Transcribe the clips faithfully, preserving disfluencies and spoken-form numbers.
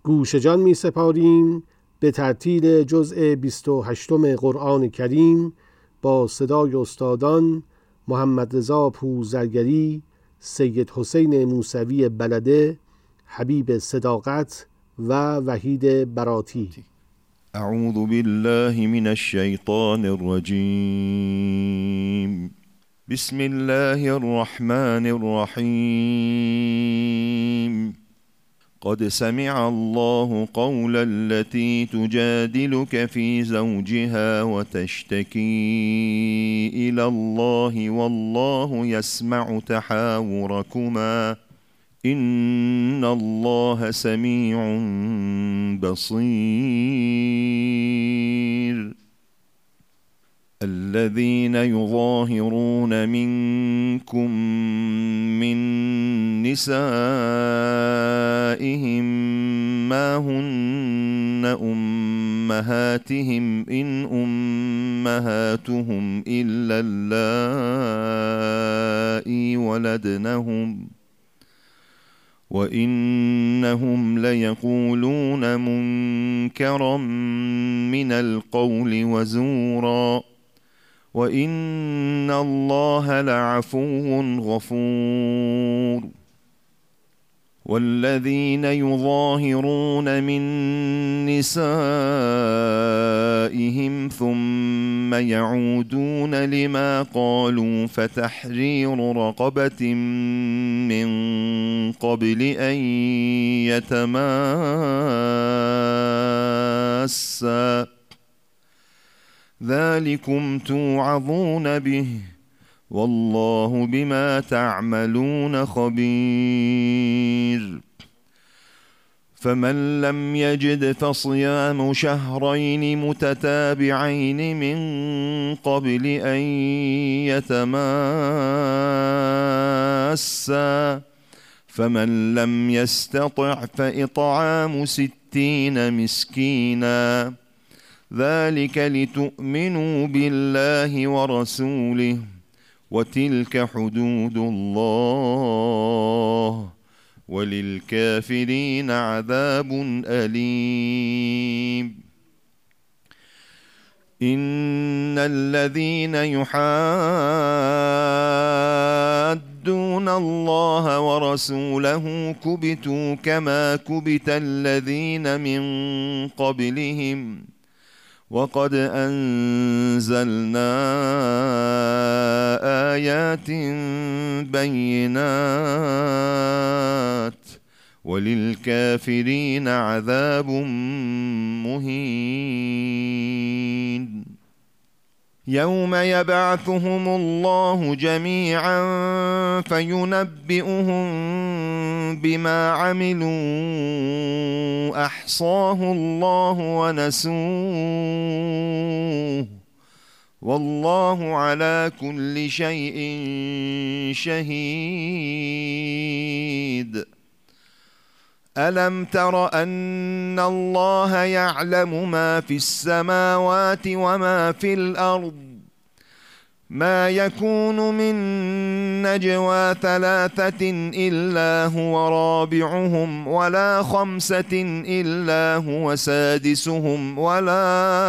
گوش جان می سپاریم به ترتیل جزء بیست و هشتم قرآن کریم با صدای استادان محمد رضا پورزرگری، سید حسین موسوی بلده، حبیب صداقت و وحید براتی. اعوذ بالله من الشیطان الرجیم. بسم الله الرحمن الرحیم. قد سمع الله قول التي تجادلك في زوجها وتشتكي إلى الله والله يسمع تحاوركما إن الله سميع بصير. الذين يظاهرون منكم من نسائهم ما هن أمهاتهم إن أمهاتهم إلا اللائي ولدنهم وإنهم ليقولون منكرا من القول وزورا وإن الله لعفو غفور. والذين يظاهرون من نسائهم ثم يعودون لما قالوا فتحرير رقبة من قبل أن يتماسا ذلكم توعظون به والله بما تعملون خبير. فمن لم يجد فصيام شهرين متتابعين من قبل أن يتماسا فمن لم يستطع فإطعام ستين مسكينا ذلك لتؤمنوا بالله ورسوله وتلك حدود الله وللكافرين عذاب أليم. إن الذين يحادون الله ورسوله كبتوا كما كبت الذين من قبلهم وقد أنزلنا آيات بينات وللكافرين عذاب مهين. يوم يبعثهم الله جميعا فينبئهم بما عملوا أحصاه الله ونسوه والله على كل شيء شهيد. ألم تر أن الله يعلم ما في السماوات وما في الأرض ما يكون من نجوى ثلاثة إلا هو رابعهم ولا خمسة إلا هو سادسهم ولا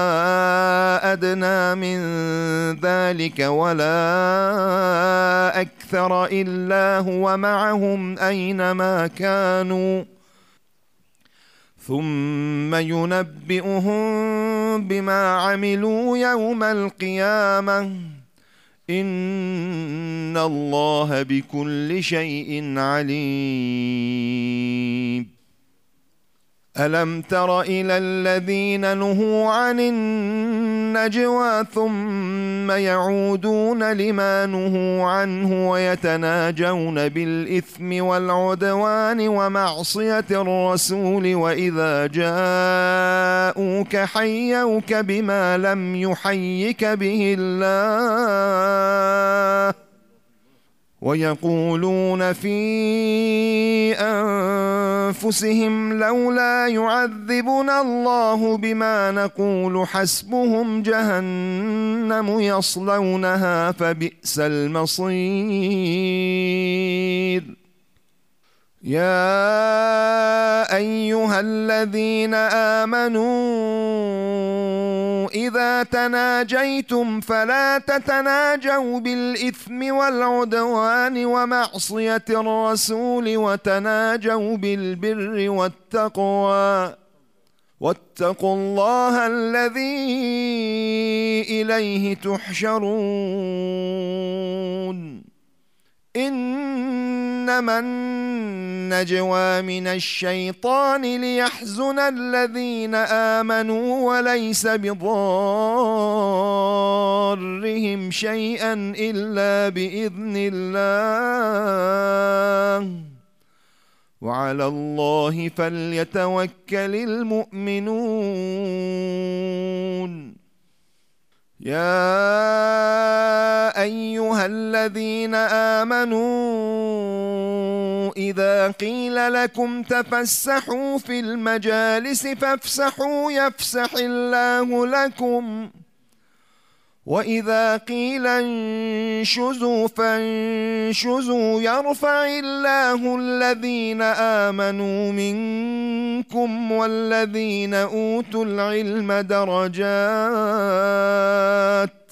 أدنى من ذلك ولا أكثر إلا هو معهم أينما كانوا ثم ينبئهم بما عملوا يوم القيامة إن الله بكل شيء عليم. ألم تر إلى الذين نهوا عن النجوى ثم يعودون لما نهوا عنه ويتناجون بالإثم والعدوان ومعصية الرسول وإذا جاءوك حيوك بما لم يحيك به الله ويقولون في أنفسهم لولا يعذبنا الله بما نقول حسبهم جهنم يصلونها فبئس المصير. يا أيها الذين آمنوا إذا تناجيتم فلا تتناجوا بالإثم والعدوان ومعصية الرسول وتناجوا بالبر والتقوى واتقوا الله الذي إليه تحشرون إنما النجوى من الشيطان ليحزن الذين آمنوا وليس بضارهم شيئا إلا بإذن الله وعلى الله فليتوكل المؤمنون يا أيها الذين آمنوا إذا قيل لكم تفسحوا في المجالس فافسحوا يفسح الله لكم وإذا قيل انشزوا فانشزوا يرفع الله الذين آمنوا منكم والذين أوتوا العلم درجات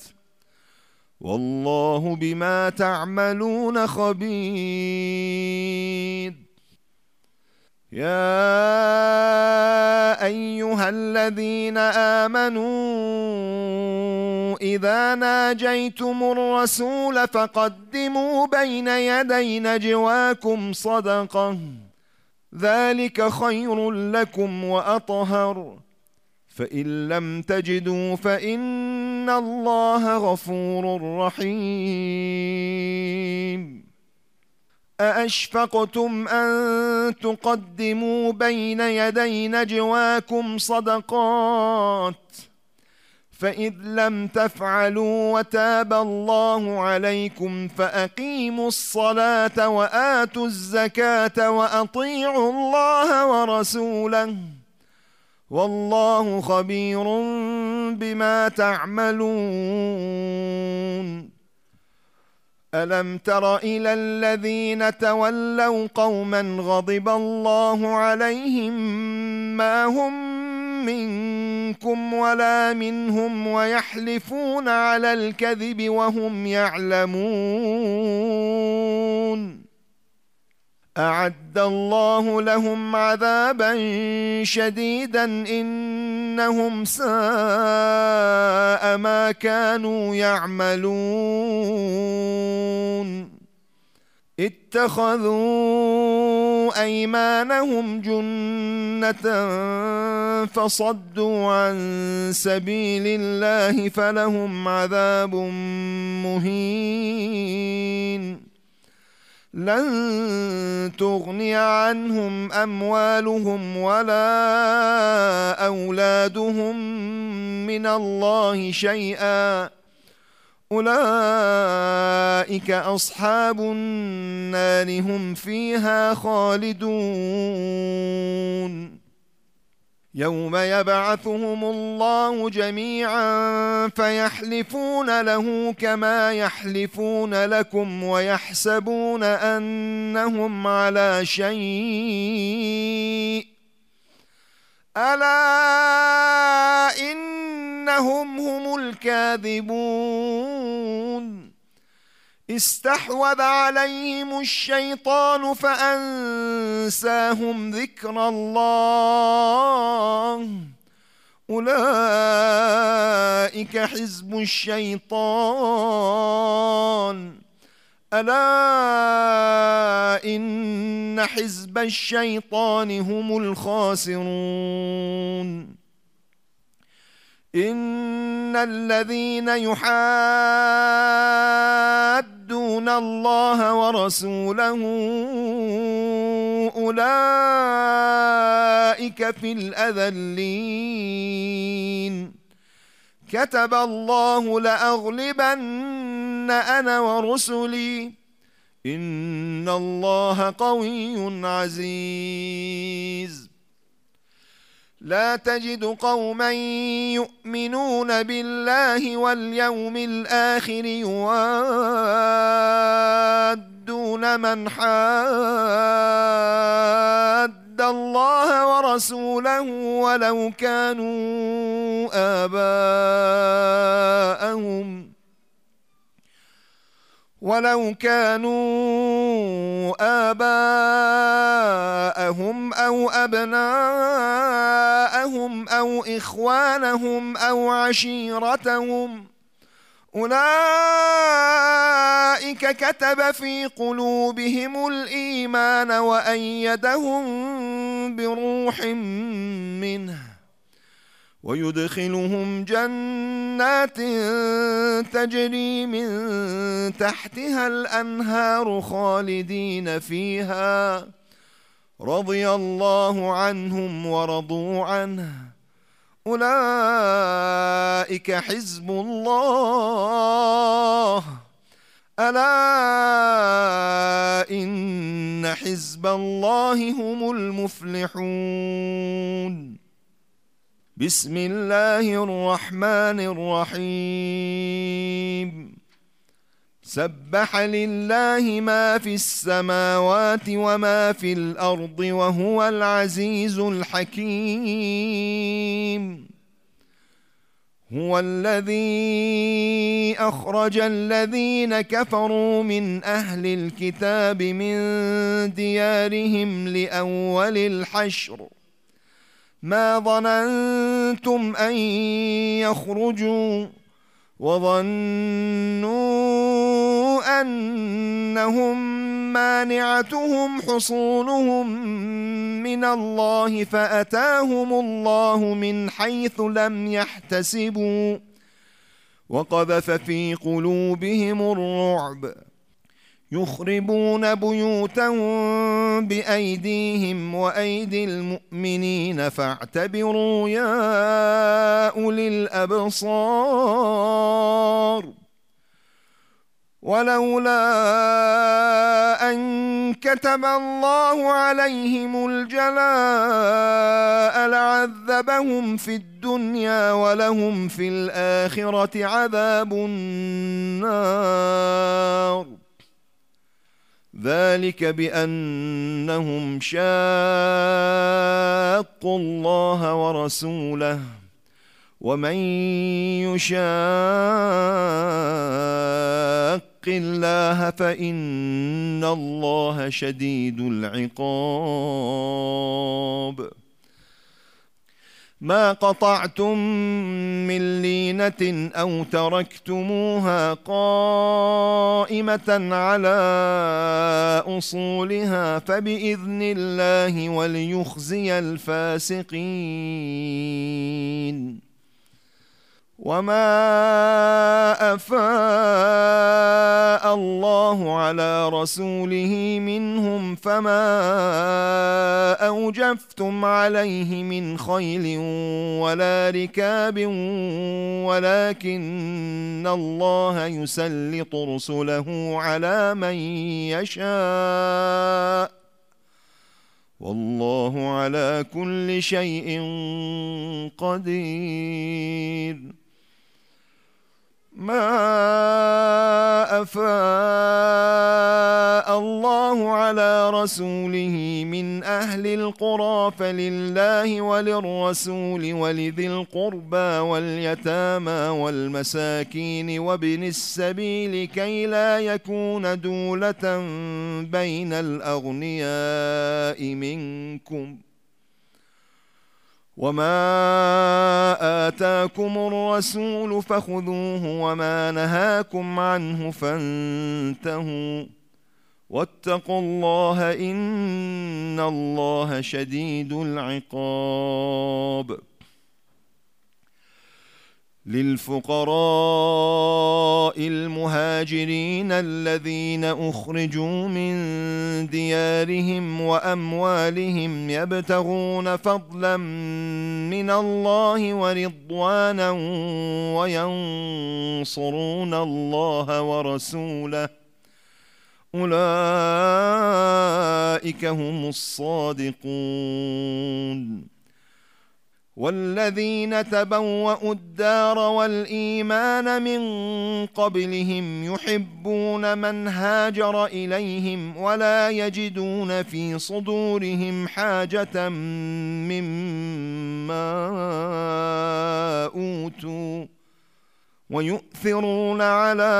والله بما تعملون خبير يا أيها الذين آمنوا إذا ناجيتم الرسول فقدموا بين يدي نجواكم صدقة ذلك خير لكم وأطهر فإن لم تجدوا فإن الله غفور رحيم أأشفقتم أن تقدموا بين يدي نجواكم صدقات فإذ لم تفعلوا وتاب الله عليكم فأقيموا الصلاة وآتوا الزكاة وأطيعوا الله ورسوله والله خبير بما تعملون ألم تر إلى الذين تولوا قوما غضب الله عليهم ما هم منكم ولا منهم ويحلفون على الكذب وهم يعلمون أعد الله لهم عذابا شديدا إنهم ساء ما كانوا يعملون اتخذوا أيمانهم جنة فصدوا عن سبيل الله فلهم عذاب مهين لن تغني عنهم أموالهم ولا أولادهم من الله شيئا أولئك أصحاب النار هم فيها خالدون يوم يبعثهم الله جميعا فيحلفون له كما يحلفون لكم ويحسبون أنهم على شيء ألا إنهم هم الكاذبون استحوذ عليهم الشيطان فأنساهم ذكر الله أولئك حزب الشيطان ألا إن حزب الشيطان هم الخاسرون إن الذين يحادون الله ورسوله أولئك في الأذلين كتب الله لأغلبن أنا ورسلي إن الله قوي عزيز لا تجد قوما يؤمنون بالله واليوم الآخر يوادون يقاتلون من حاد الله ورسوله ولو كانوا آباءهم ولو كانوا آباءهم أو أبناءهم أو إخوانهم أو عشيرتهم أولئك كتب في قلوبهم الإيمان وأيدهم بروح منه ويدخلهم جنات تجري من تحتها الأنهار خالدين فيها رضي الله عنهم ورضوا عنه أولئك حزب الله ألا إن حزب الله هم المفلحون. بسم الله الرحمن الرحيم. سبح لله ما في السماوات وما في الأرض وهو العزيز الحكيم. هو الذي أخرج الذين كفروا من أهل الكتاب من ديارهم لأول الحشر ما ظننتم أن يخرجوا وظنوا أنهم مانعتهم حصونهم من الله فأتاهم الله من حيث لم يحتسبوا وقذف في قلوبهم الرعب يخربون بيوتهم بأيديهم وأيدي المؤمنين فاعتبروا يا أولي الأبصار. ولولا أن كتب الله عليهم الجلاء لعذبهم في الدنيا ولهم في الآخرة عذاب النار. ذلك بأنهم شاقوا الله ورسوله ومن يشاق الله فإن الله شديد العقاب. ما قطعتم من لينة أو تركتموها قائمة على أصولها فبإذن الله وليخزي الفاسقين. وما أفاء الله على رسوله منهم فما أوجفتم عليه من خيل ولا ركاب ولكن الله يسلط رسله على من يشاء والله على كل شيء قدير. ما أفاء الله على رسوله من أهل القرى فلله وللرسول ولذي القربى واليتامى والمساكين وابن السبيل كي لا يكون دولة بين الأغنياء منكم وما آتاكم الرسول فخذوه وما نهاكم عنه فانتهوا واتقوا الله إن الله شديد العقاب. للفقراء المهاجرين الذين أخرجوا من ديارهم وأموالهم يبتغون فضلا من الله ورضوانا وينصرون الله ورسوله أولئك هم الصادقون. والذين تبوأوا الدار والإيمان من قبلهم يحبون من هاجر إليهم ولا يجدون في صدورهم حاجة مما أوتوا ويؤثرون على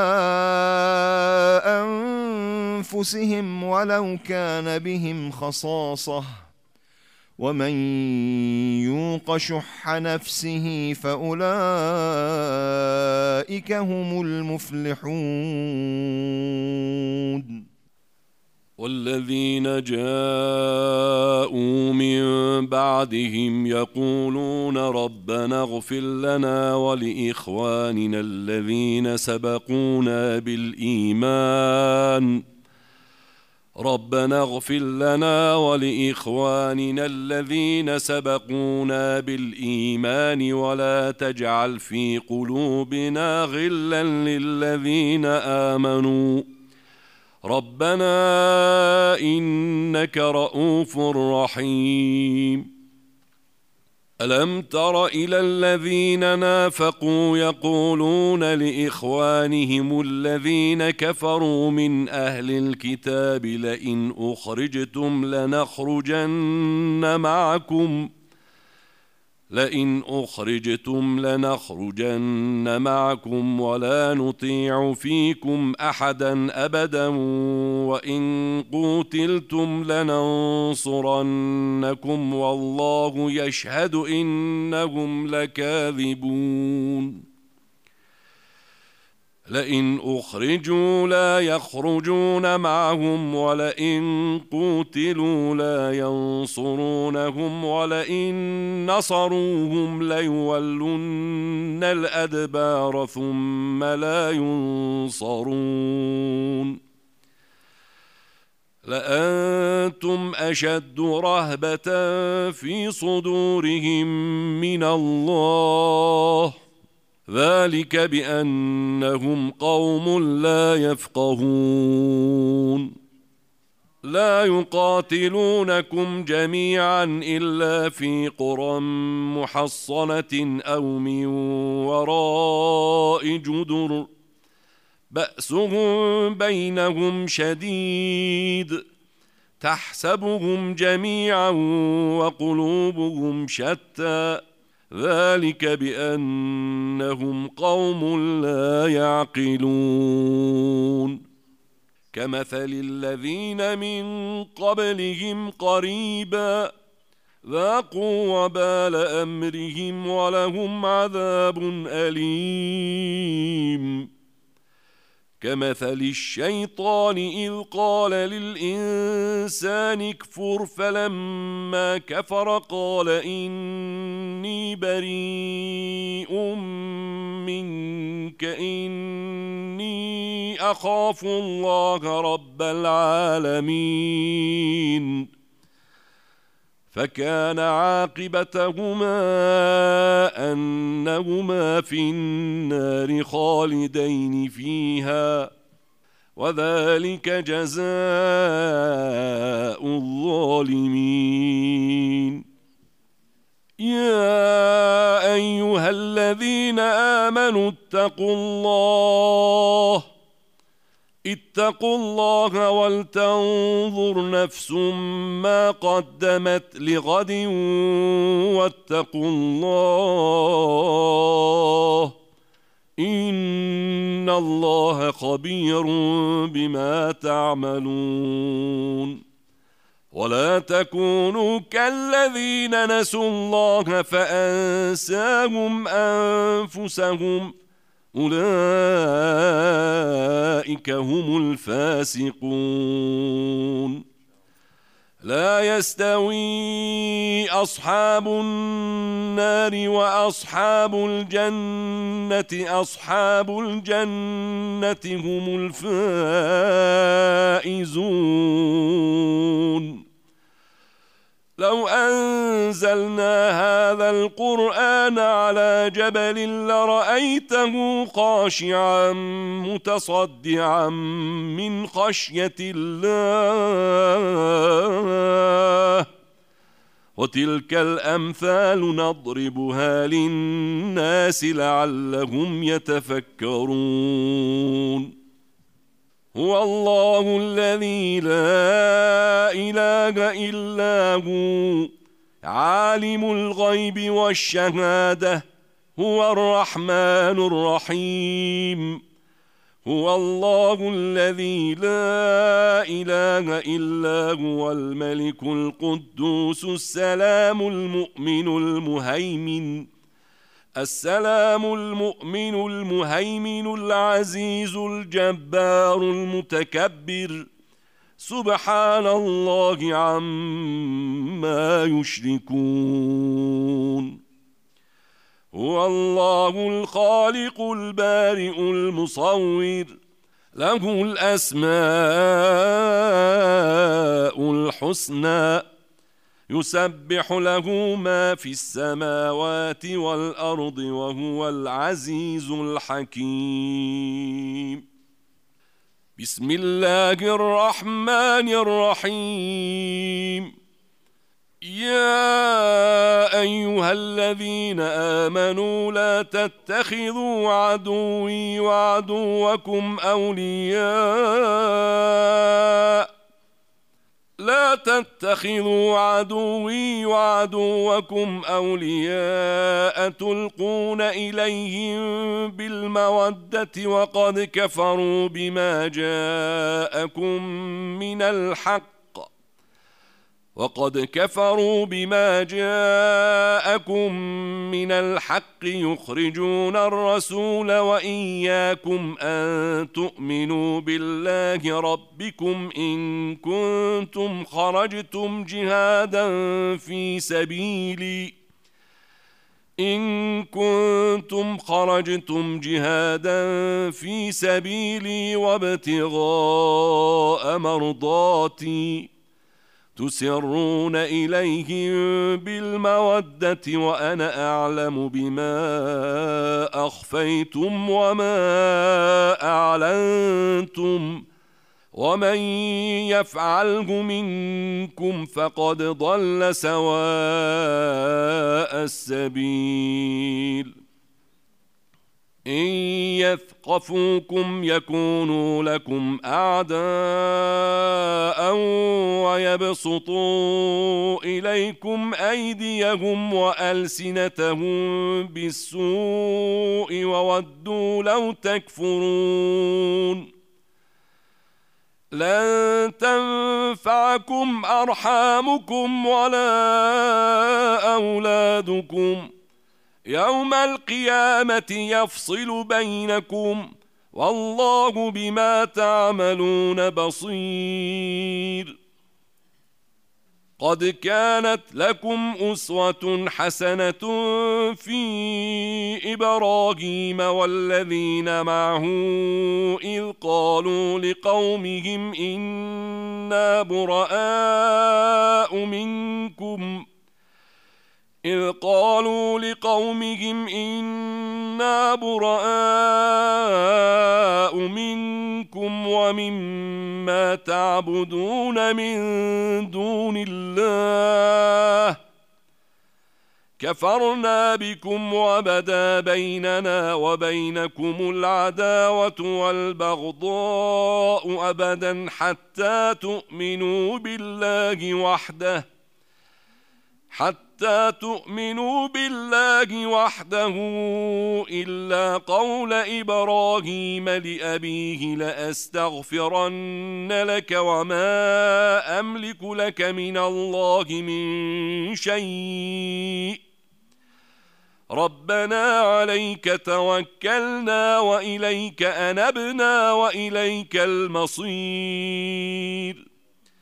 أنفسهم ولو كان بهم خصاصة ومن يوق شح نفسه فأولئك هم المفلحون. والذين جاءوا من بعدهم يقولون ربنا اغفر لنا ولإخواننا الذين سبقونا بالإيمان ربنا اغفر لنا ولإخواننا الذين سبقونا بالإيمان ولا تجعل في قلوبنا غلا للذين آمنوا ربنا إنك رؤوف رحيم. ألم تر إلى الذين نافقوا يقولون لإخوانهم الذين كفروا من أهل الكتاب لئن أخرجتم لنخرجن معكم لئن أخرجتم لنخرجن معكم ولا نطيع فيكم أحدا أبدا وإن قوتلتم لننصرنكم والله يشهد إنهم لكاذبون. لئن أخرجوا لا يخرجون معهم ولئن قوتلوا لا ينصرونهم ولئن نصروهم ليولن الأدبار ثم لا ينصرون. لأنتم أشد رهبة في صدورهم من الله ذلك بأنهم قوم لا يفقهون. لا يقاتلونكم جميعا إلا في قرى محصنة أو من وراء جدر بأسهم بينهم شديد تحسبهم جميعا وقلوبهم شتى ذلك بأنهم قوم لا يعقلون. كمثل الذين من قبلهم قريبا ذاقوا وبال أمرهم ولهم عذاب أليم. كمثل الشيطان إذ قال للإنسان اكفر فلما كفر قال إني بريء منك إني أخاف الله رب العالمين. فكان عاقبتهما أنهما في النار خالدين فيها وذلك جزاء الظالمين. يا أيها الذين آمنوا اتقوا الله اتقوا الله ولتنظر نفس ما قدمت لغد واتقوا الله إن الله خبير بما تعملون. ولا تكونوا كالذين نسوا الله فأنساهم أنفسهم أولئك هم الفاسقون. لا يستوي أصحاب النار وأصحاب الجنة أصحاب الجنة هم الفائزون. لو أنزلنا هذا القرآن على جبل لرأيته خاشعا متصدعا من خشية الله وتلك الأمثال نضربها للناس لعلهم يتفكرون. هو الله الذي لا إله إلا هو عالم الغيب والشهادة هو الرحمن الرحيم. هو الله الذي لا إله إلا هو الملك القدوس السلام المؤمن المهيمن السلام المؤمن المهيمن العزيز الجبار المتكبر سبحان الله عما يشركون. هو الله الخالق البارئ المصور له الأسماء الحسنى يسبح له ما في السماوات والأرض وهو العزيز الحكيم. بسم الله الرحمن الرحيم. يا أيها الذين آمنوا لا تتخذوا عدوي وعدوكم أولياء لا تتخذوا عدوي وعدوكم أولياء تلقون إليهم بالمودة وقد كفروا بما جاءكم من الحق وقد كفروا بما جاءكم من الحق يخرجون الرسول وإياكم أن تؤمنوا بالله ربكم إن كنتم خرجتم جهادا في سبيلي إن كنتم خرجتم جهادا في سبيلي وابتغاء مرضاتي تسرون إليهم بالمودة وأنا أعلم بما أخفيتم وما أعلنتم ومن يفعله منكم فقد ضل سواء السبيل. إن يثقفوكم يكونوا لكم أعداء ويبسطوا إليكم أيديهم وألسنتهم بالسوء وودوا لو تكفرون. لن تنفعكم أرحامكم ولا أولادكم يوم القيامة يفصل بينكم والله بما تعملون بصير. قد كانت لكم أسوة حسنة في إبراهيم والذين معه إذ قالوا لقومهم إنا براء منكم إذ قالوا لقومهم إنا براء منكم ومما تعبدون من دون الله كفرنا بكم وبدا بيننا وبينكم العداوة والبغضاء أبدا حتى تؤمنوا بالله وحده حتى تؤمنوا بالله وحده إلا قول إبراهيم لأبيه لأستغفرن لك وما أملك لك من الله من شيء ربنا عليك توكلنا وإليك أنبنا وإليك المصير.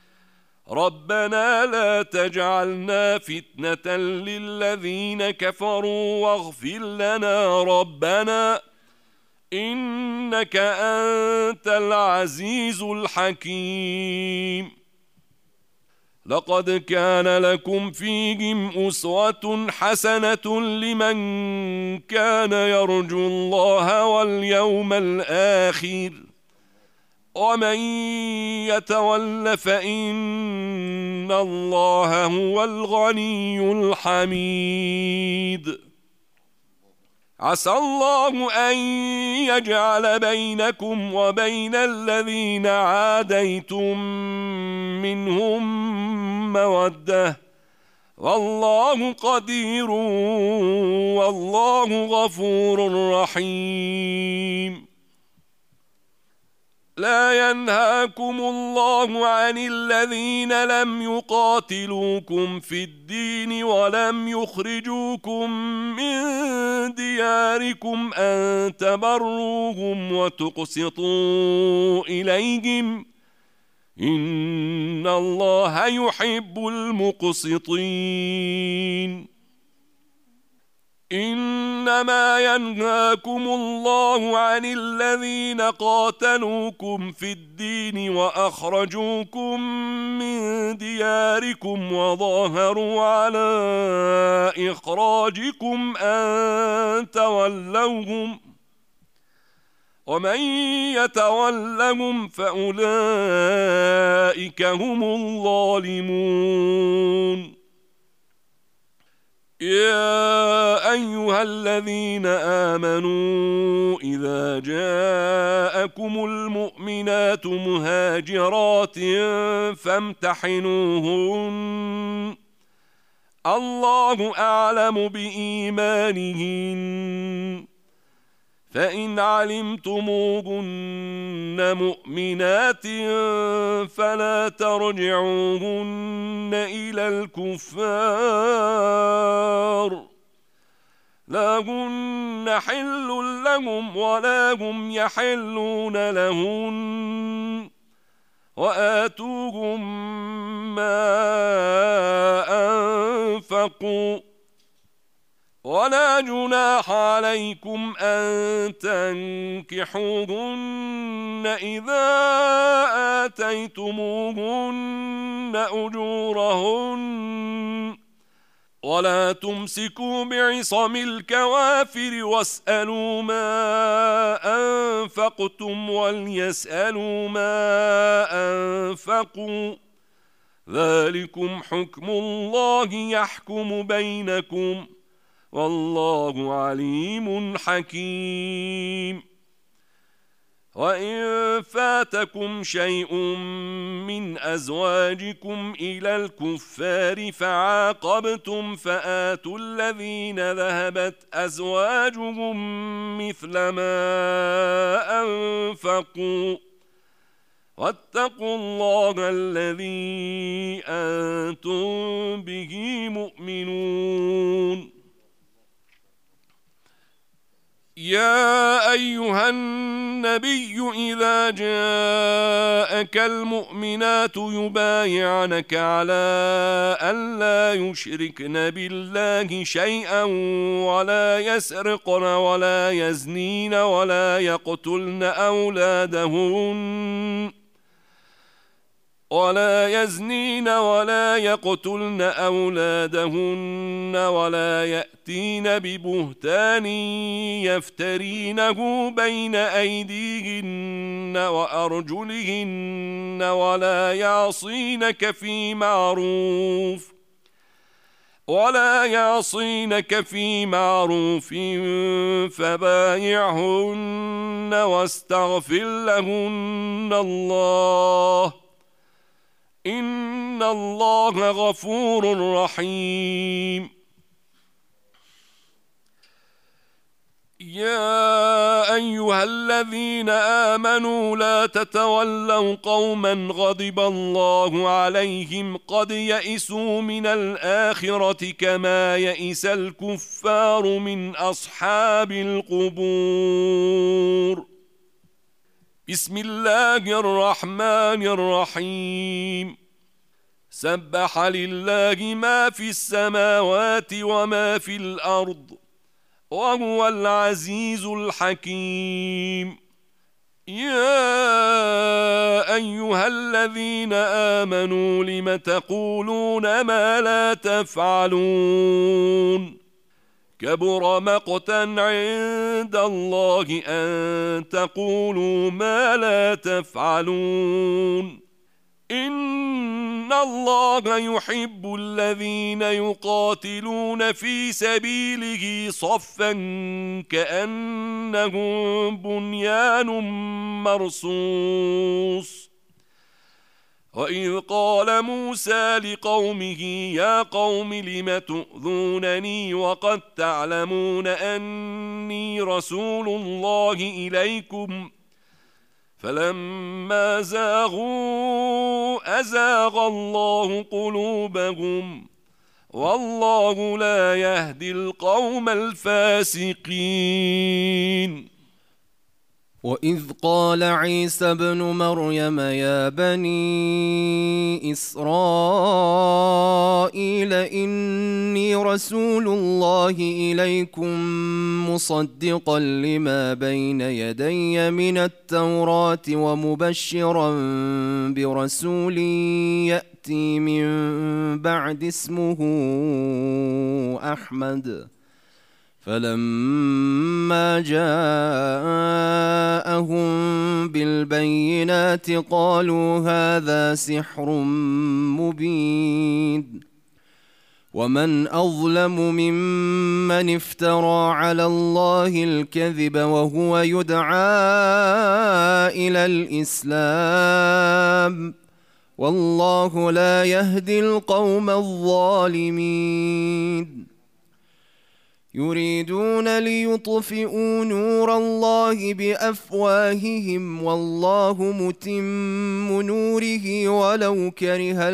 ربنا لا تجعلنا فتنة للذين كفروا واغفر لنا ربنا إنك أنت العزيز الحكيم. لقد كان لكم فيهم أسوة حسنة لمن كان يرجو الله واليوم الآخر ومن يتول فإن الله هو الغني الحميد عسى الله أن يجعل بينكم وبين الذين عاديتم منهم مودة والله قدير والله غفور رحيم لا ينهاكم الله عن الذين لم يقاتلوكم في الدين ولم يخرجوكم من دياركم أن تبروهم وتقسطوا إليهم إن الله يحب المقسطين إنما ينهاكم الله عن الذين قاتلوكم في الدين وأخرجوكم من دياركم وظاهروا على إخراجكم أن تولوهم ومن يتولهم فأولئك هم الظالمون يا أيها الذين آمنوا إذا جاءكم المؤمنات مهاجرات فامتحنوهن الله أعلم بإيمانهن فإن علمتموهن مؤمنات فلا ترجعوهن إلى الكفار لا هن حل لهم ولا هم يحلون لهن وآتوهم ما أنفقوا ولا جناح عليكم أن تنكحوهن إذا آتيتموهن أجورهن ولا تمسكوا بعصم الكوافر واسألوا ما أنفقتم وليسألوا ما أنفقوا ذلكم حكم الله يحكم بينكم والله عليم حكيم وإن فاتكم شيء من أزواجكم إلى الكفار فعاقبتم فآتوا الذين ذهبت أزواجهم مثل ما أنفقوا واتقوا الله الذي أنتم به مؤمنون يا أيها النبي إذا جاءك المؤمنات يبايعنك على أن لا يشركن بالله شيئا ولا يسرقن ولا يزنين ولا يقتلن أولادهن ولا يزنين ولا يقتلن أولادهن ولا يأتين ببهتان يفترينه بين أيديهن وأرجلهن ولا يعصينك في معروف ولا يعصينك في معروف فبايعهن واستغفر لهن الله إن الله غفور رحيم يا أيها الذين آمنوا لا تتولوا قوما غضب الله عليهم قد يئسوا من الآخرة كما يئس الكفار من أصحاب القبور بسم الله الرحمن الرحيم سبح لله ما في السماوات وما في الأرض وهو العزيز الحكيم يا أيها الذين آمنوا لم تقولون ما لا تفعلون كبر مقتا عند الله أن تقولوا ما لا تفعلون إن الله يحب الذين يقاتلون في سبيله صفا كأنهم بنيان مرصوص وإذ قال موسى لقومه يا قوم لم تؤذونني وقد تعلمون أني رسول الله إليكم فلما زاغوا أزاغ الله قلوبهم والله لا يهدي القوم الفاسقين. وإذ قال عيسى ابن مريم يا بني إسرائيل إني رسول الله إليكم مصدقا لما بين يدي من التوراة ومبشرا برسول يأتي من بعد اسمه أحمد فلما جاءهم بالبينات قالوا هذا سحر مبين ومن أظلم ممن افترى على الله الكذب وهو يدعى إلى الإسلام والله لا يهدي القوم الظالمين. يريدون ليطفئوا نور الله بأفواههم والله متم نوره ولو كره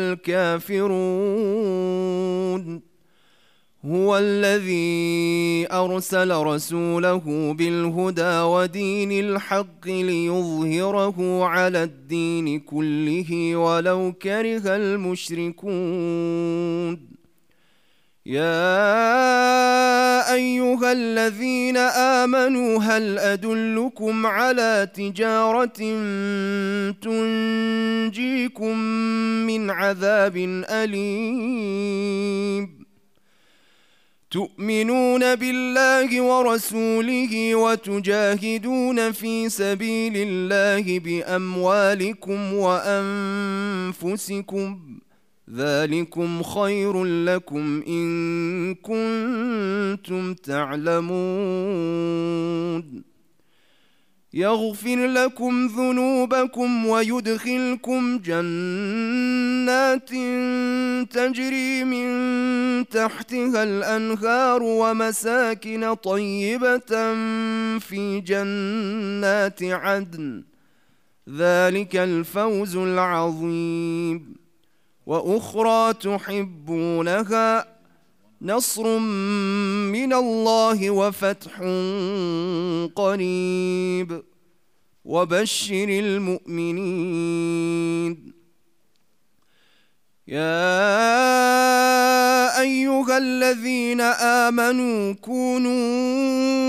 الكافرون. هو الذي أرسل رسوله بالهدى ودين الحق ليظهره على الدين كله ولو كره المشركون. يا أيها الذين آمنوا هل أدلكم على تجارة تنجيكم من عذاب أليم تؤمنون بالله ورسوله وتجاهدون في سبيل الله بأموالكم وأنفسكم ذلكم خير لكم إن كنتم تعلمون. يغفر لكم ذنوبكم ويدخلكم جنات تجري من تحتها الأنهار ومساكن طيبة في جنات عدن ذلك الفوز العظيم. وأخرى تحبونها نصر من الله وفتح قريب وبشر المؤمنين. يا أيها الذين آمنوا كونوا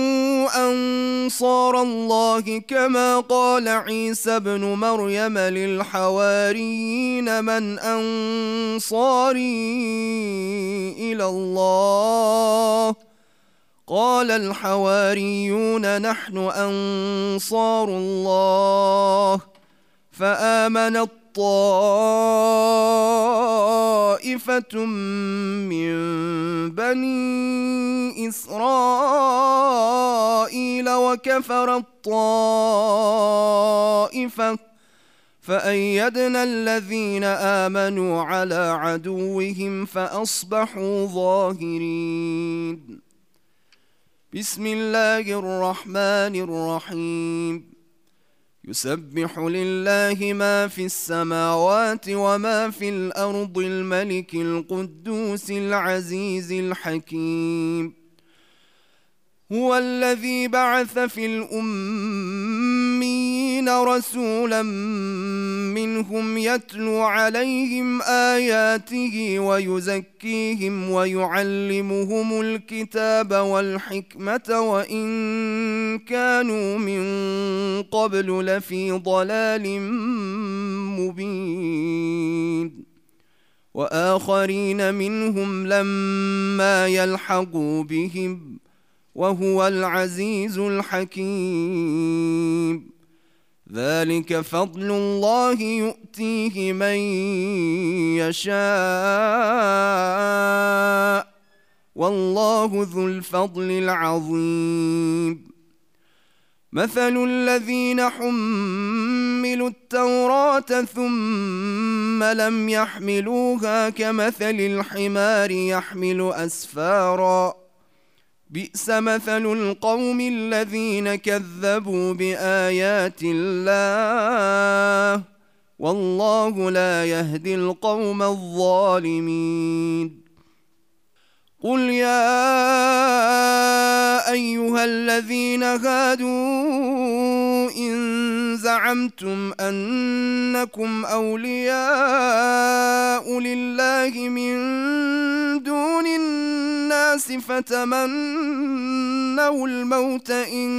أنصار الله كما قال عيسى ابن مريم للحواريين من أنصاري إلى الله قال الحواريون نحن أنصار الله فآمنت طائفة من بني إسرائيل وكفرت طائفة فأيدنا الذين آمنوا على عدوهم فأصبحوا ظاهرين. بسم الله الرحمن الرحيم. يسبح لله ما في السماوات وما في الأرض الملك القدوس العزيز الحكيم. هو الذي بعث في الأميين رسولا منهم يتلو عليهم آياته ويزكيهم ويعلمهم الكتاب والحكمة وإن كانوا من قبل لفي ضلال مبين. وآخرين منهم لما يلحقوا بهم وهو العزيز الحكيم. ذلك فضل الله يؤتيه من يشاء والله ذو الفضل العظيم. مثل الذين حملوا التوراة ثم لم يحملوها كمثل الحمار يحمل أسفارا بئس مثل القوم الذين كذبوا بآيات الله والله لا يهدي القوم الظالمين. قل يا أيها الذين هادوا إن زعمتم أنكم أولياء لله من دون الناس فتمنوا الموت إن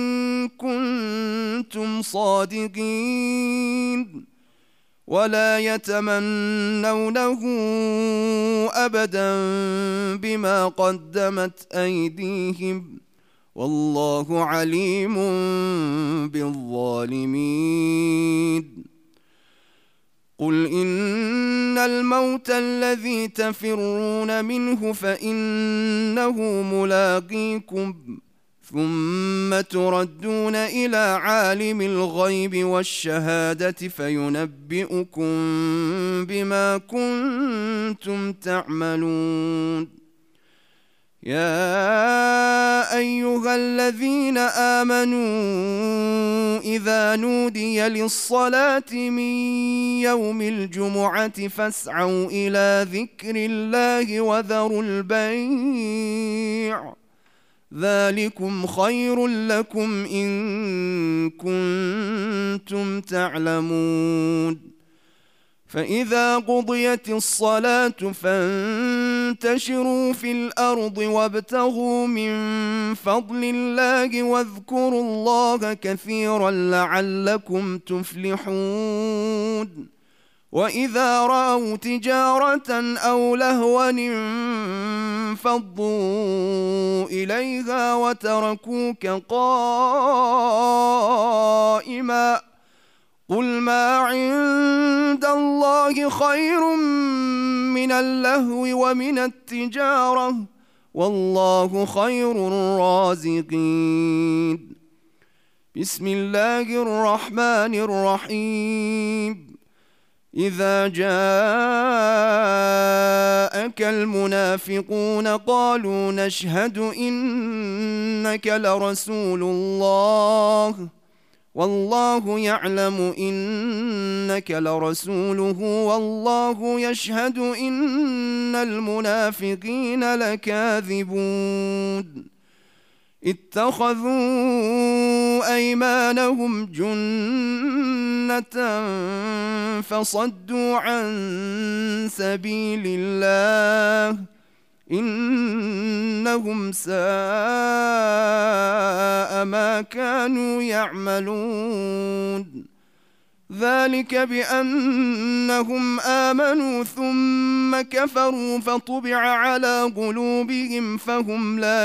كنتم صادقين ولا يتمنونه أبدا بما قدمت أيديهم والله عليم بالظالمين. قل إن الموت الذي تفرون منه فإنه ملاقيكم ثم تردون إلى عالم الغيب والشهادة فينبئكم بما كنتم تعملون. يا أيها الذين آمنوا إذا نودي للصلاة من يوم الجمعة فاسعوا إلى ذكر الله وذروا البيع ذلكم خير لكم إن كنتم تعلمون. فإذا قضيت الصلاة فانتشروا في الأرض وابتغوا من فضل الله واذكروا الله كثيرا لعلكم تفلحون. وإذا رأوا تجارة أو لهوا انفضوا إليها وتركوك قائما قل ما عند الله خير من اللهو ومن التجارة والله خير الرازقين. بسم الله الرحمن الرحيم. إذا جاءك المنافقون قالوا نشهد إنك لرسول الله والله يعلم إنك لرسوله والله يشهد إن المنافقين لكاذبون. اتخذوا أيمانهم جنة فصدوا عن سبيل الله إنهم ساء ما كانوا يعملون. ذلك بأنهم آمنوا ثم كفروا فطبع على قلوبهم فهم لا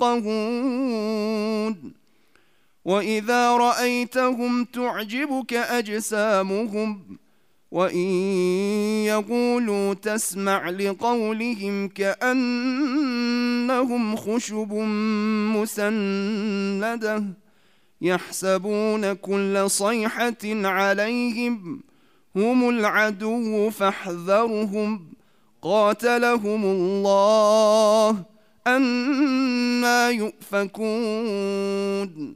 يفقهون. وإذا رأيتهم تعجبك أجسامهم وإن يقولوا تسمع لقولهم كأنهم خشب مسندة يحسبون كل صيحة عليهم هم العدو فاحذرهم قاتلهم الله أنى يؤفكون.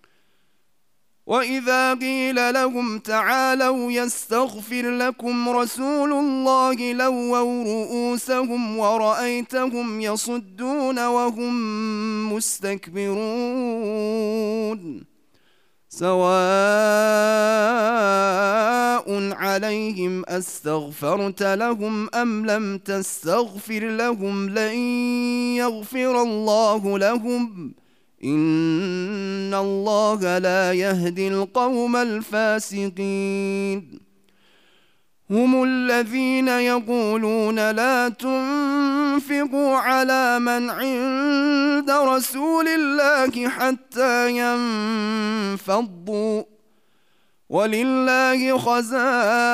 وإذا قيل لهم تعالوا يستغفر لكم رسول الله لووا رؤوسهم ورأيتهم يصدون وهم مستكبرون. سواء عليهم أستغفرت لهم أم لم تستغفر لهم لن يغفر الله لهم إن الله لا يهدي القوم الفاسقين. هم الذين يقولون لا تنفقوا على من عند رسول الله حتى ينفضوا ولله خزائن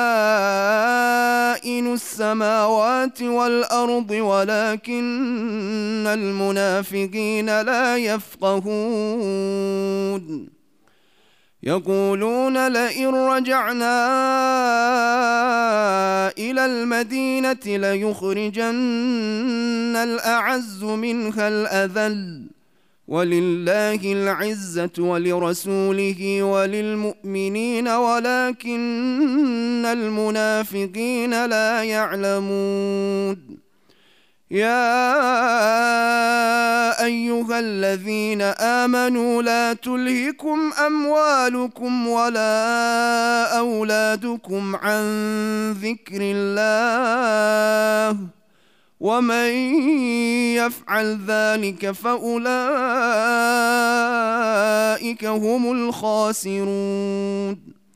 السماوات والأرض ولكن المنافقين لا يفقهون يقولون لئن رجعنا إلى المدينة ليخرجن الأعز منها الأذل ولله العزة ولرسوله وللمؤمنين ولكن المنافقين لا يعلمون يا أيها الذين آمنوا لا تلهكم أموالكم ولا أولادكم عن ذكر الله ومن يفعل ذلك فأولئك هم الخاسرون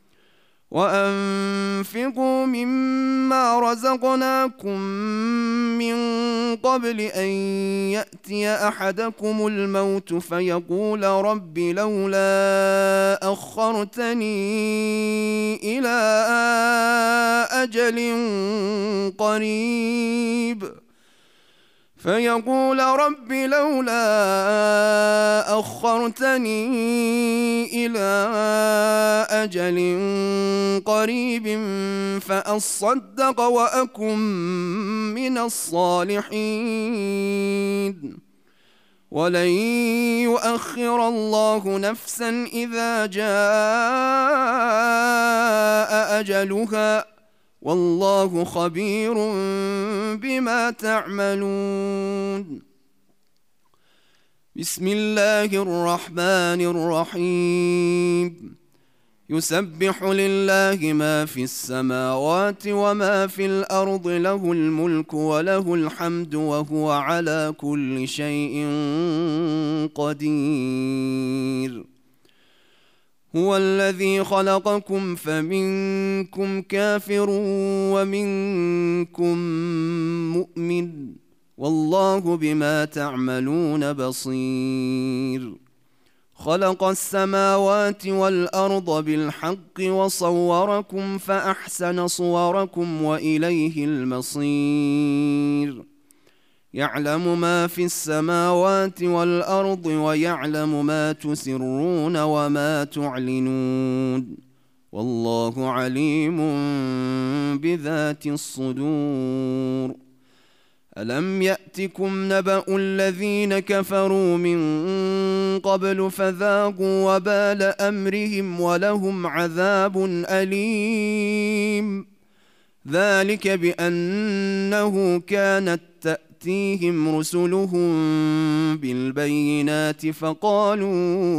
وأنفقوا مما رزقناكم من قبل أن يأتي أحدكم الموت فيقول رب لولا أخرتني إلى أجل قريب فيقول رب لولا أخرتني إلى أجل قريب فأصدق وأكن من الصالحين ولن يؤخر الله نفسا إذا جاء أجلها والله خبير بما تعملون بسم الله الرحمن الرحيم يسبح لله ما في السماوات وما في الأرض له الملك وله الحمد وهو على كل شيء قدير هو الذي خلقكم فمنكم كافر ومنكم مؤمن والله بما تعملون بصير خلق السماوات والأرض بالحق وصوركم فأحسن صوركم وإليه المصير يعلم ما في السماوات والأرض ويعلم ما تسرون وما تعلنون والله عليم بذات الصدور ألم يأتكم نبأ الذين كفروا من قبل فذاقوا وبال أمرهم ولهم عذاب أليم ذلك بأنه كانت تأتيهم رسلهم بالبينات فقالوا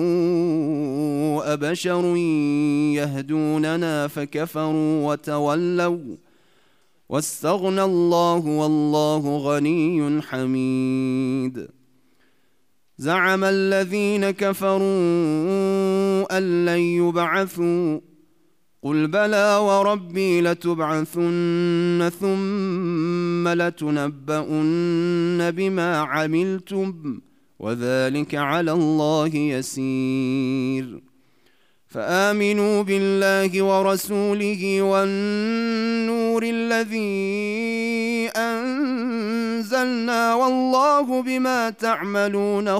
أبشر يهدوننا فكفروا وتولوا واستغنى الله والله غني حميد زعم الذين كفروا أن لن يبعثوا قل بلى وربي لتبعثن ثم لتنبؤن بما عملتم وذلك على الله يسير فآمنوا بالله ورسوله والنور الذي أنزلنا والله بما تعملون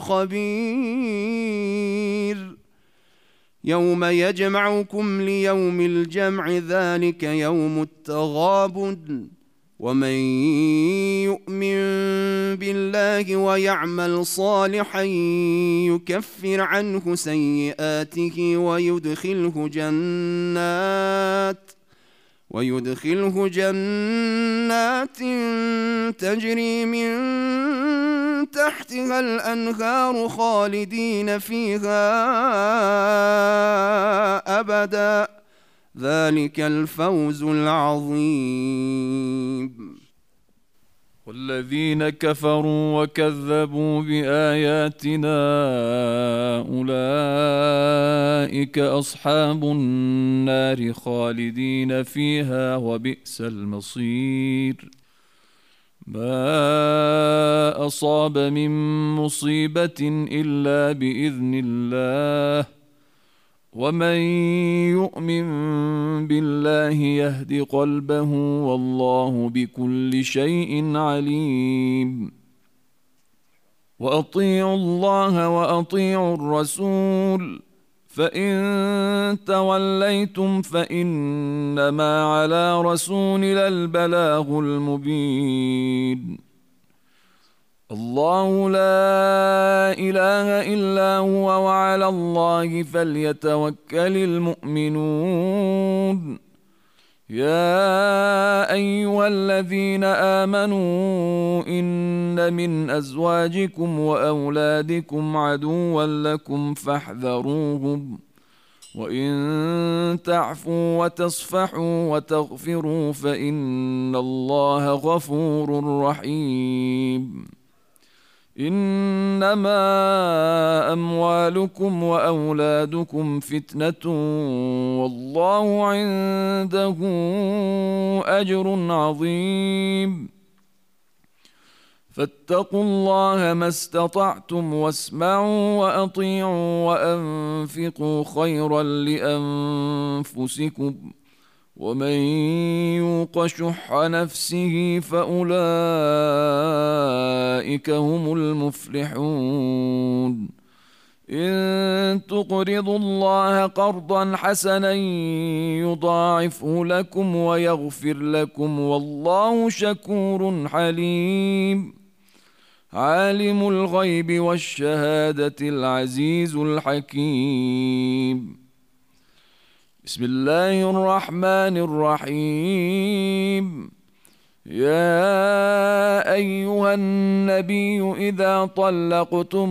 خبير يوم يجمعكم ليوم الجمع ذلك يوم التغابن ومن يؤمن بالله ويعمل صالحا يكفر عنه سيئاته ويدخله جنات ويدخله جنات تجري من تحتها الأنهار خالدين فيها أبدا ذلك الفوز العظيم والذين كفروا وكذبوا بآياتنا أولئك أصحاب النار خالدين فيها وبئس المصير. ما أصاب من مصيبة إلا بإذن الله، ومن يؤمن بالله يهد قلبه والله بكل شيء عليم. وأطيعوا الله وأطيعوا الرسول، فإن توليتم فإنما على رسولنا البلاغ المبين. الله لا إله إلا هو وعلى الله فليتوكل المؤمنون. يا أيها الذين آمنوا إن من أزواجكم وأولادكم عدوا لكم فاحذروهم، وإن تعفوا وتصفحوا وتغفروا فإن الله غفور رحيم. إنما أموالكم وأولادكم فتنة والله عنده أجر عظيم. فاتقوا الله ما استطعتم واسمعوا وأطيعوا وأنفقوا خيرا لأنفسكم، ومن يوق شح نفسه فأولئك هم المفلحون. إن تقرضوا الله قرضا حسنا يضاعفه لكم ويغفر لكم والله شكور حليم. عالم الغيب والشهادة العزيز الحكيم. بسم الله الرحمن الرحيم. يا أيها النبي إذا طلقتم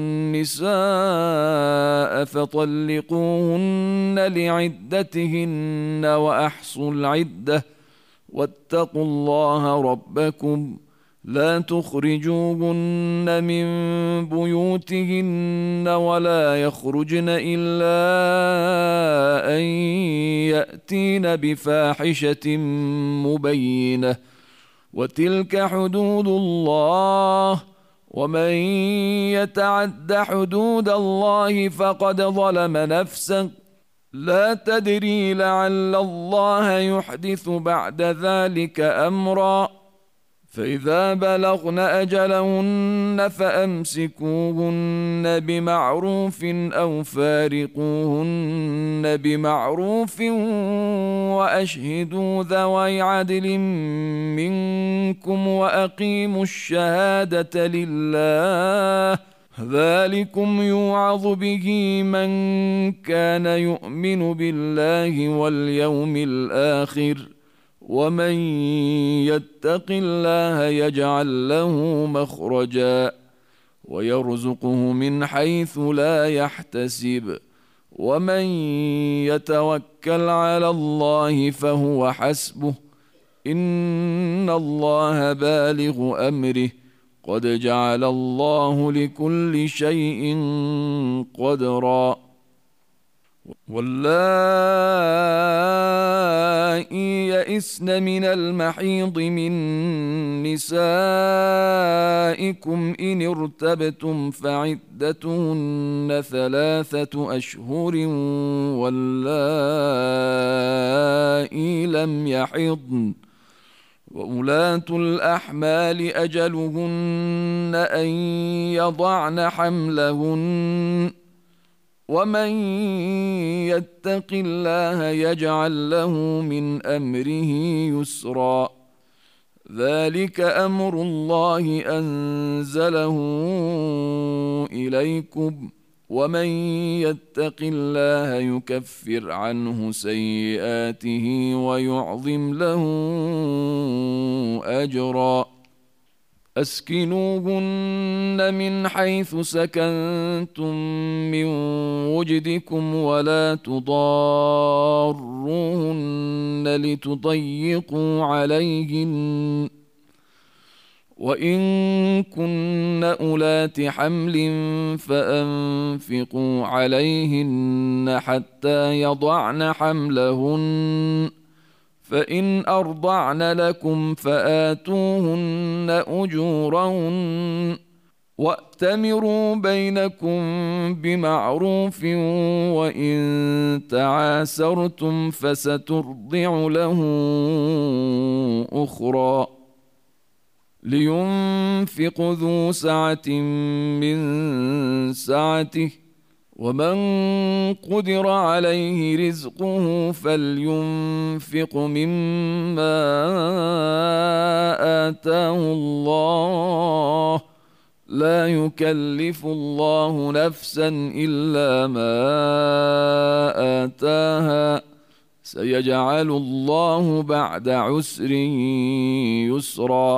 النساء فطلقوهن لعدتهن وأحصوا العدة واتقوا الله ربكم لا تخرجوهن من بيوتهن ولا يخرجن إلا أن يأتين بفاحشة مبينة، وتلك حدود الله، ومن يتعد حدود الله فقد ظلم نفسه، لا تدري لعل الله يحدث بعد ذلك أمرا. فإذا بلغن أجلهن فأمسكوهن بمعروف أو فارقوهن بمعروف وأشهدوا ذوي عدل منكم وأقيموا الشهادة لله، ذلكم يوعظ به من كان يؤمن بالله واليوم الآخر، ومن يتق الله يجعل له مخرجا ويرزقه من حيث لا يحتسب، ومن يتوكل على الله فهو حسبه، إن الله بالغ أمره قد جعل الله لكل شيء قدرا. واللائي يئسن من المحيض من نسائكم إن ارتبتم فعدتهن ثلاثة أشهر، واللائي لم يحضن، وأولاة الأحمال أجلهن أن يضعن حملهن، ومن يتق الله يجعل له من أمره يسرا، ذلك أمر الله أنزله إليكم، ومن يتق الله يكفر عنه سيئاته ويعظم له أجرا. أسكنوهن من حيث سكنتم من وجدكم ولا تضاروهن لتضيقوا عليهن، وإن كن أولات حمل فأنفقوا عليهن حتى يضعن حملهن فإن أرضعن لكم فآتوهن أجورهن وأتمروا بينكم بمعروف وإن تعاسرتم فسترضع له أخرى لينفق ذو سعة من سعته ومن قدر عليه رزقه فلينفق مما آتاه الله لا يكلف الله نفسا إلا ما آتاها سيجعل الله بعد عسر يسرا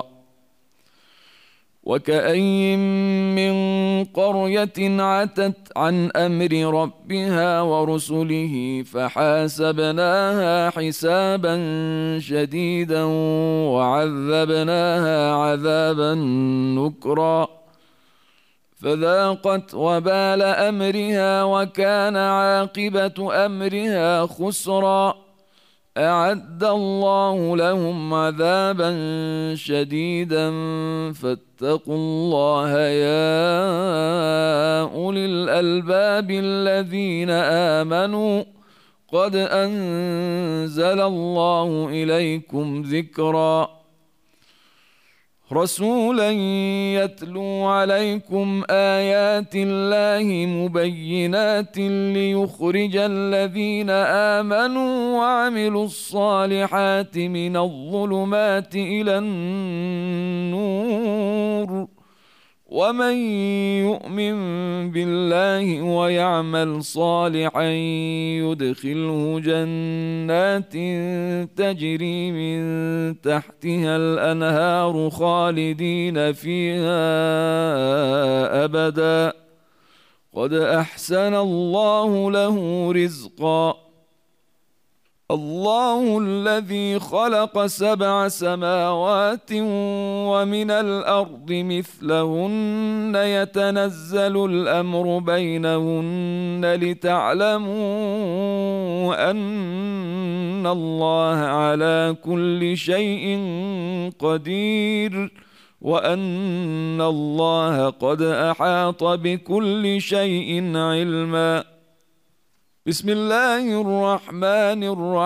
وكأين من قرية عتت عن أمر ربها ورسله فحاسبناها حسابا شديدا وعذبناها عذابا نكرا فذاقت وبال أمرها وكان عاقبة أمرها خسرا أعد الله لهم عذابا شديدا فاتقوا الله يا أولي الألباب الذين آمنوا قد أنزل الله إليكم ذكرا رسولا يتلو عليكم آيات الله مبينات ليخرج الذين آمنوا وعملوا الصالحات من الظلمات إلى النور ومن يؤمن بالله ويعمل صالحا يدخله جنات تجري من تحتها الأنهار خالدين فيها أبدا قد أحسن الله له رزقا الله الذي خلق سبع سماوات ومن الأرض مثلهن يتنزل الأمر بينهن لتعلموا أن الله على كل شيء قدير وأن الله قد أحاط بكل شيء علما بسم الله الرحمن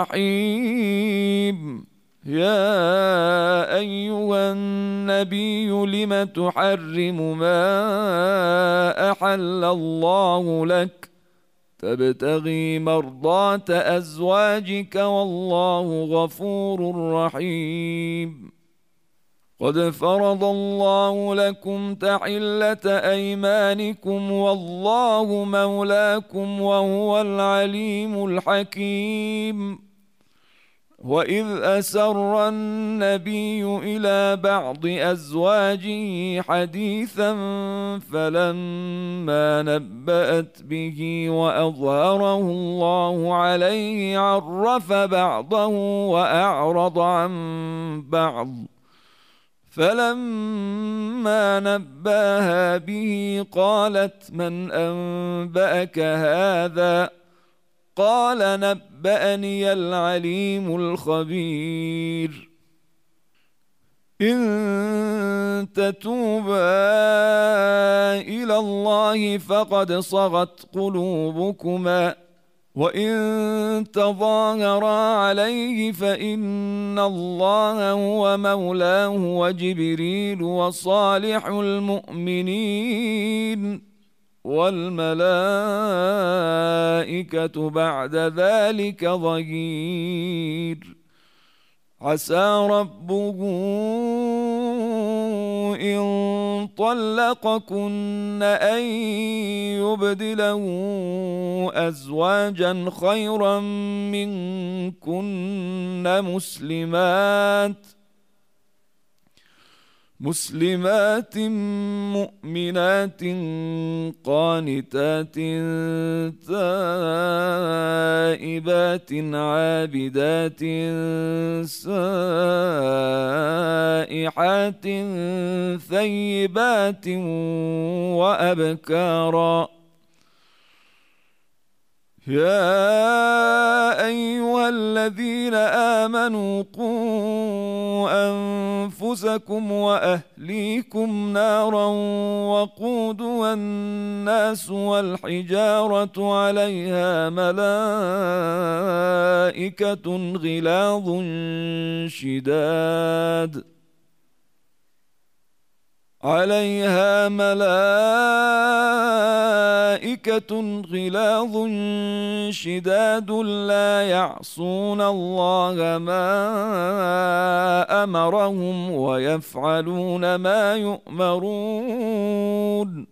الرحيم يا أيها النبي لم تحرم ما أحل الله لك تبتغي مرضات أزواجك والله غفور رحيم قد فرض الله لكم تحلة أيمانكم والله مولاكم وهو العليم الحكيم وإذ أسر النبي إلى بعض أزواجه حديثا فلما نبأت به وأظهره الله عليه عرف بعضه وأعرض عن بعض فلما نباها به قالت من أنبأك هذا قال نبأني العليم الخبير إن تتوبا إلى الله فقد صغت قلوبكما وإن تظاهرا عليه فإن الله هو مولاه وجبريل وصالح المؤمنين والملائكة بعد ذلك ظهير عسى ربه إن طلقكن أن يبدله أزواجا خيرا منكن مسلمات مسلمات مؤمنات قانتات تائبات عابدات سائحات ثيبات وأبكارا. يا أيها الذين آمنوا قوا أنفسكم وأهليكم نارا وقودها الناس والحجارة عليها ملائكة غلاظ شداد عليها ملائكة غلاظ شداد لا يعصون الله ما أمرهم ويفعلون ما يؤمرون.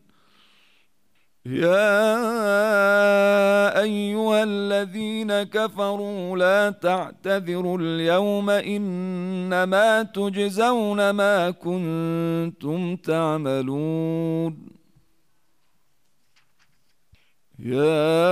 يا أيها الذين كفروا لا تعتذروا اليوم إنما تجزون ما كنتم تعملون. يا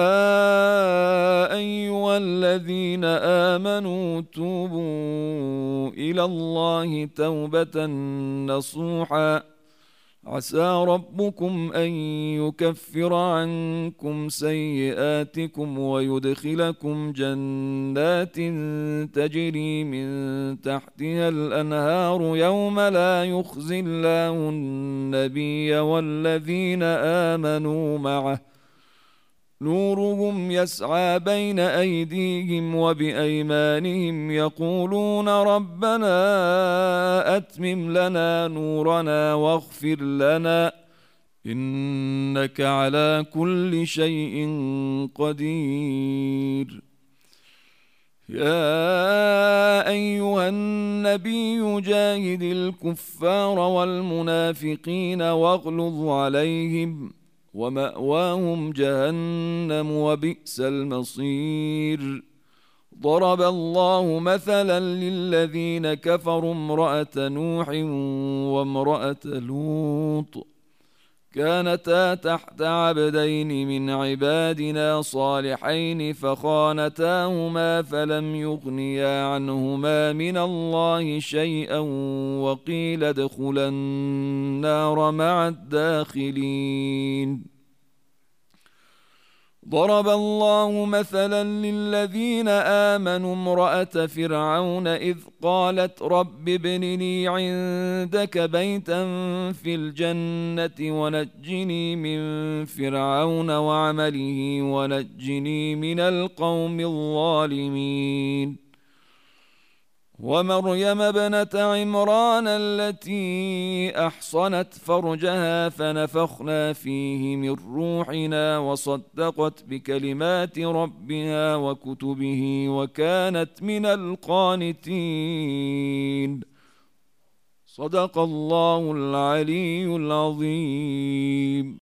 أيها الذين آمنوا توبوا إلى الله توبة نصوحا عسى ربكم أن يكفر عنكم سيئاتكم ويدخلكم جنات تجري من تحتها الأنهار يوم لا يخزي الله النبي والذين آمنوا معه نورهم يسعى بين أيديهم وبأيمانهم يقولون ربنا أتمم لنا نورنا واغفر لنا إنك على كل شيء قدير. يا أيها النبي جاهد الكفار والمنافقين واغلظ عليهم ومأواهم جهنم وبئس المصير. ضرب الله مثلا للذين كفروا امرأة نوح وامرأة لوط كانتا تحت عبدين من عبادنا صالحين فخانتاهما فلم يغنيا عنهما من الله شيئا وقيل ادخلا النار مع الداخلين. ضرب الله مثلا للذين آمنوا امرأة فرعون إذ قالت رب ابن لي عندك بيتا في الجنة ونجني من فرعون وعمله ونجني من القوم الظالمين. ومريم ابنة عمران التي أحصنت فرجها فنفخنا فيه من روحنا وصدقت بكلمات ربها وكتبه وكانت من القانتين. صدق الله العلي العظيم.